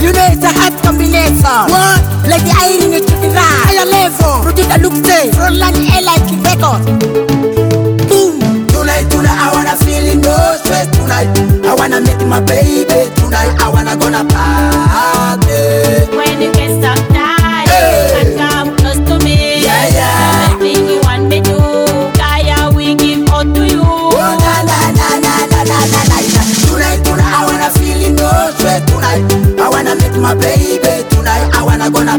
You know it's a hot combination. What? Lady Irene to the right. Higher level. Producer look safe. Frontline air like the record. Boom. Tonight, I wanna feel in no stress tonight. I wanna meet my baby tonight. I wanna gonna party. When you get stuck tight, and come close to me. Yeah, yeah. Everything you want me to, Kaya, we give all to you. Oh, na na na na na na na na. Tonight, I wanna feel in no stress tonight. I wanna meet my baby tonight. I wanna gonna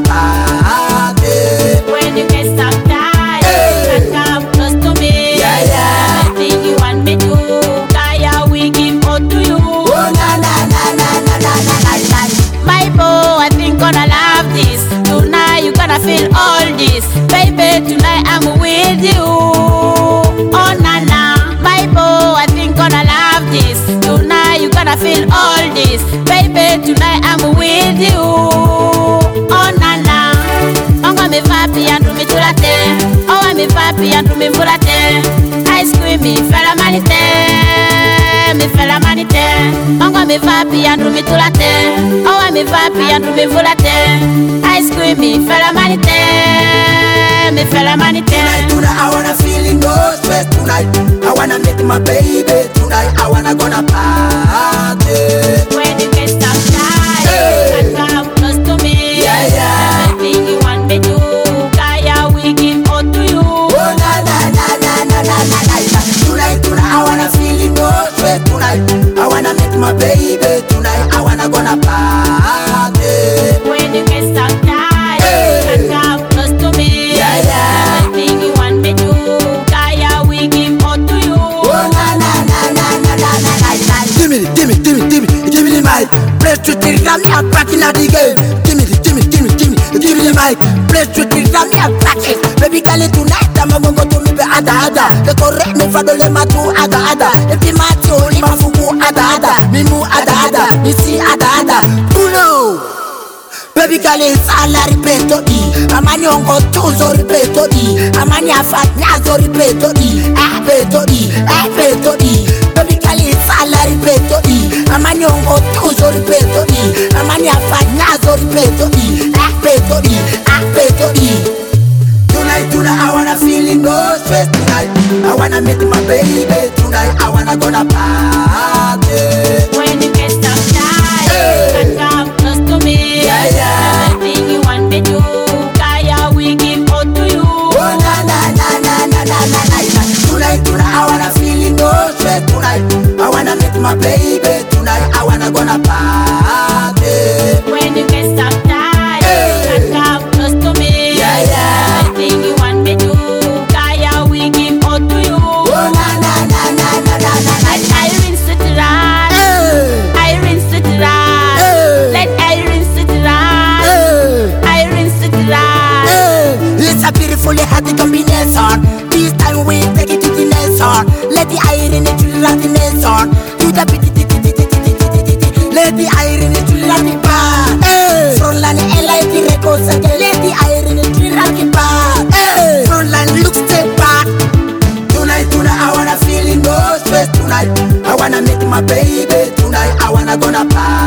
party. When you get stuck tight, and come close to me. Yeah, yeah. Everything you want me to, Kaya, we give all to you. Oh, na na na na na na na na. My boy, I think gonna love this. Tonight you gonna feel all this. Baby, tonight I'm with you. Oh na na. My boy, I think gonna love this. Tonight you gonna feel all this. Baby, tonight I'm with you. Oh na na. Onga me vapi and me tulate. Oh me vapi and me fulate. Ice cream me fella manite. Me fella manite. Onga me vapi and me tulate. Oh me vapi and me fulate. Ice cream me fella manite. Me fella manite. Tonight, I wanna feel in no stress tonight. I wanna meet my baby tonight. I wanna gonna party. When you get stuck tight, and come close to me. Yeah, yeah. Everything you want me to, Kaya, we give all to you. Oh na na na na na na na na. Tonight, I wanna feel in no stress tonight. I wanna meet my baby tonight. I wanna gonna party. When you get stuck tight, and come close to me. Yeah, yeah. Everything you want me to, Kaya, we give all to you. Oh na na na na na na na na. Give me the mic. Play straight to the ram, I'm back in the game. Give me the mic. Play straight to the ram, I'm back in. Baby, call it tonight. I'm gonna go to me be ada. The correct me for the lema to ada. If you match you, if I fugu ada. Me mu ada. Me see ada. Pulo. Baby, call it sala ripeto di. Amani ongo tuzo ripeto di. Amani afat nyazo ripeto di. Ripeto di. Baby, call it sala ripeto di. Amani ongo tuzo ripeto di. Amani afat nyazo ripeto di. Ripeto di. Tonight, I wanna feel in no stress tonight. I wanna meet my baby tonight. I wanna gonna party. When you get stuck tight, and come close to me. Yeah, yeah. Everything you want me to, Kaya, we give all to you. Oh na na na na na na na na. Tonight, I wanna feel in no stress tonight. I wanna meet my baby tonight. I wanna gonna party. When you get stuck tight, and come close to me. Yeah, yeah. Everything you want me to, Kaya, we give all to you. Oh na na na na na na na na. Irene sit right. Irene sit right. Let Irene sit right. Irene sit right. It's a beautifully happy combination. This time we take it to the nation. Let the Irene to the nation. To the let the Irene to the bar. Frontline LIT records again. Let the Irene to the bar. Frontline looks step back. Tonight, I wanna feel in no stress tonight. I wanna meet my baby tonight. I wanna gonna party.